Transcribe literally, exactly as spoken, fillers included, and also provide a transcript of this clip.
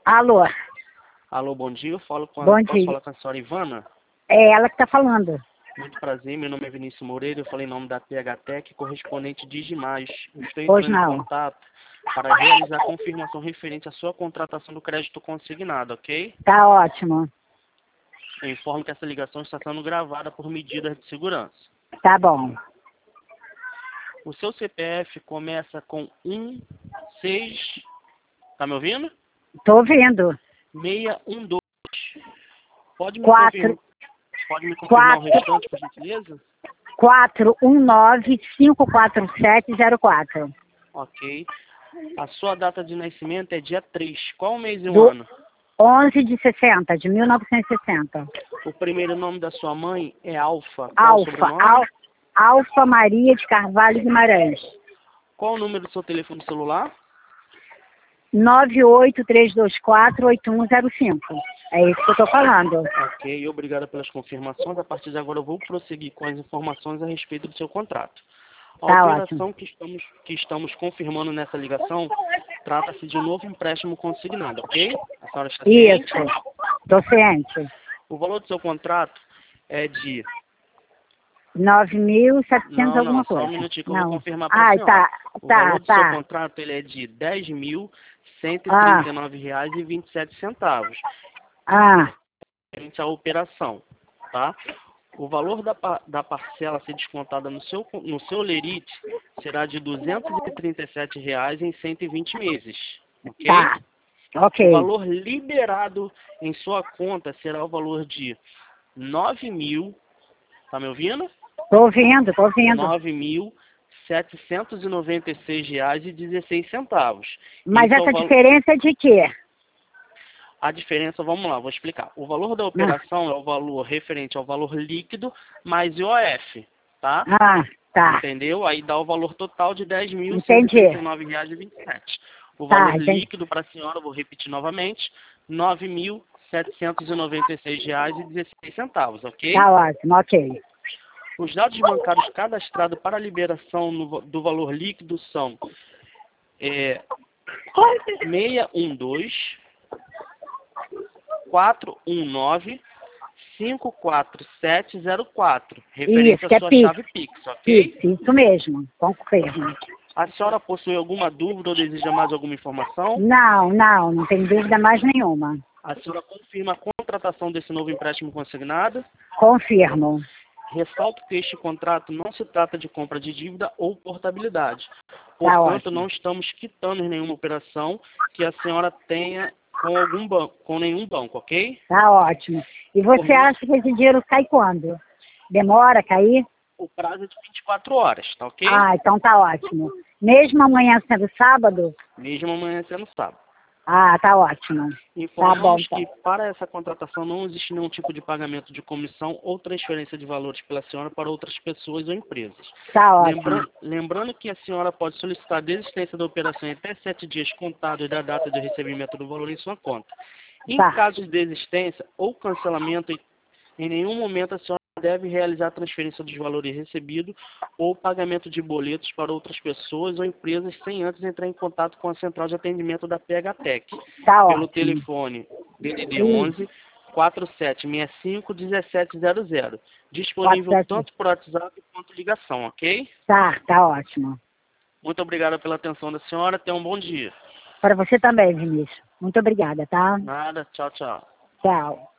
Alô? Alô, bom dia. Eu falo com a, Bom posso dia. falar com a senhora Ivana? É ela que está falando. Muito prazer, meu nome é Vinícius Moreira, eu falei em nome da P H Tech, correspondente Digimais. Eu estou Pois entrando não. em contato para realizar a confirmação referente à sua contratação do crédito consignado, ok? Tá ótimo. Eu informo que essa ligação está sendo gravada por medidas de segurança. Tá bom. O seu C P F começa com um seis, tá me ouvindo? Tô ouvindo. seis um dois. Pode me Quatro. confirmar, pode me confirmar o Quatro. restante, por gentileza? quatro um nove cinco quatro sete zero quatro. Ok. A sua data de nascimento é dia três. Qual o mês e o Do ano? onze de sessenta, de mil novecentos e sessenta. O primeiro nome da sua mãe é Alfa. Qual o Alfa. sobrenome? Al, Alfa Maria de Carvalho Guimarães. Qual o número do seu telefone celular? nove oito três dois quatro oito um zero cinco. É isso que eu tô falando. Ok, obrigado pelas confirmações. A partir de agora eu vou prosseguir com as informações a respeito do seu contrato. A Tá operação que estamos, que estamos confirmando nessa ligação trata-se de um novo empréstimo consignado, ok? A senhora está ciente? Isso. Tô ciente. O valor do seu contrato é de... nove mil e setecentos Não, alguma não, só um coisa. minutinho que eu Não. vou confirmar para a Ai, senhora. tá. O Tá, valor do seu tá. contrato ele é de dez mil cento e Ah. trinta e nove reais e vinte e sete centavos. Ah. Referente à operação, tá? O valor da, pa- da parcela a ser descontada no seu, no seu lerite será de duzentos e trinta e sete reais em cento e vinte meses, ok? Tá. Ok. O valor liberado em sua conta será o valor de nove mil, tá me ouvindo? Tô ouvindo, tô ouvindo. nove mil setecentos e noventa e seis reais e dezesseis centavos. Mas Esse é o essa valo- diferença é de quê? A diferença, vamos lá, vou explicar. O valor da operação é o valor referente ao valor líquido mais I O F, tá? Ah, tá. Entendeu? Aí dá o valor total de dez mil cento e Entendi. trinta e nove reais e vinte e sete. O Tá, valor entendi. líquido para a senhora, vou repetir novamente, nove mil setecentos e noventa e seis reais e dezesseis centavos, ok? Tá ótimo, ok. Os dados bancários cadastrados para a liberação no va- do valor líquido são é, seis um dois, quatro um nove, cinco quatro sete zero quatro, referente Isso, à que é sua Pix. chave Pix, ok? Pix, isso mesmo. Confirmo. A senhora possui alguma dúvida ou deseja mais alguma informação? Não, não, não tem dúvida mais nenhuma. A senhora confirma a contratação desse novo empréstimo consignado? Confirmo. Ressalto que este contrato não se trata de compra de dívida ou portabilidade. Tá Portanto, ótimo. não estamos quitando nenhuma operação que a senhora tenha com algum banco, com nenhum banco, ok? Tá ótimo. E você Por- acha que esse dinheiro cai quando? Demora a cair? O prazo é de vinte e quatro horas, tá ok? Ah, então tá ótimo. Mesmo amanhã sendo sábado? Mesmo amanhã sendo sábado. Ah, tá ótimo. Informamos Tá bom, que para essa contratação não existe nenhum tipo de pagamento de comissão ou transferência de valores pela senhora para outras pessoas ou empresas. Tá ótimo. Lembra- lembrando que a senhora pode solicitar a desistência da operação em até sete dias contados da data de recebimento do valor em sua conta. Em Tá. caso de desistência ou cancelamento, em- em nenhum momento a senhora deve realizar a transferência dos valores recebidos ou pagamento de boletos para outras pessoas ou empresas sem antes entrar em contato com a central de atendimento da P H Tech. Tá Pelo ótimo. telefone D D D Isso. onze, quatro sete seis cinco, um sete zero zero. Disponível Quatro, sete. tanto por WhatsApp quanto ligação, ok? Tá, tá ótimo. Muito obrigado pela atenção da senhora. Tenha um bom dia. Para você também, Vinícius. Muito obrigada, tá? Nada. Tchau, tchau. Tchau.